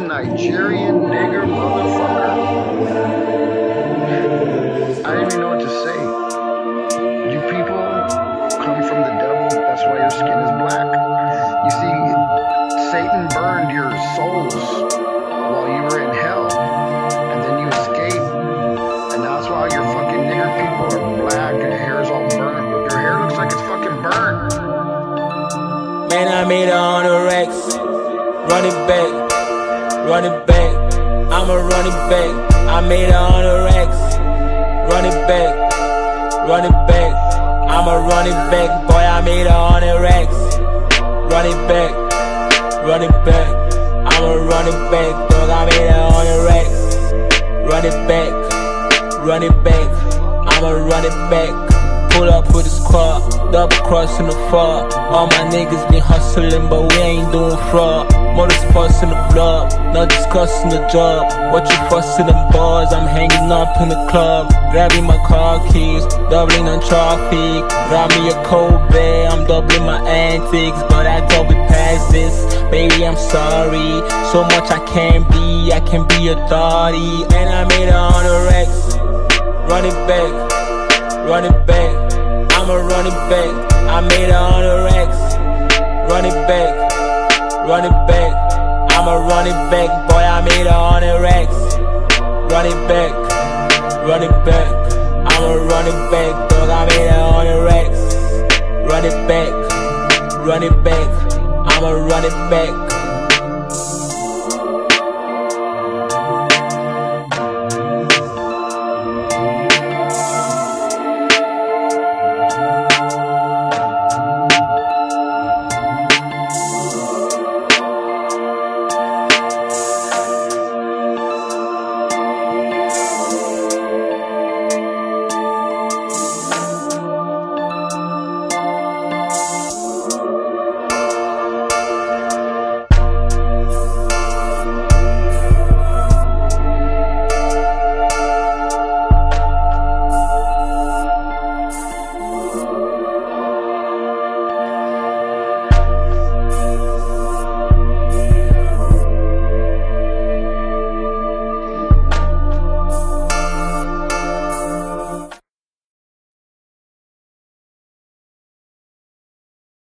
fucking Nigerian nigger motherfucker. I don't even know what to say. You people come from the devil, that's why your skin is black. You see, Satan burned your souls while you were in hell, and then you escaped, and that's why your fucking nigger people are black and your hair is all burnt. Your hair looks like it's fucking burnt. Man, I made it on the Rex. Run it back, run it back. I'ma run it back. I made it on the Rex. Run it back, run it back. I'ma run it back, boy. I made it on the Rex. Run it back, run it back. I'ma run it back, dog. I made it on the Rex. Run it back, run it back. I'ma run it back. Pull up with the squad, double crossing the far. All my niggas been hustling, but we ain't doing fraud. Motorsports in the blood, not discussing the job. What you fussing them bars, I'm hanging up in the club. Grabbing my car keys, doubling on traffic. Grab me a cold bear, I'm doubling my antics. But I double past this, baby I'm sorry. So much I can be authority. And I made it on the Rex. Run it back, run it back. I'ma run it back. I made it on the Rex. Run it back, run it back. I'ma run it back, boy. I made it on the Rex. Run it back, run it back. I'ma run it back, dog. I made it on the Rex. Run it back, run it back. I'ma run it back.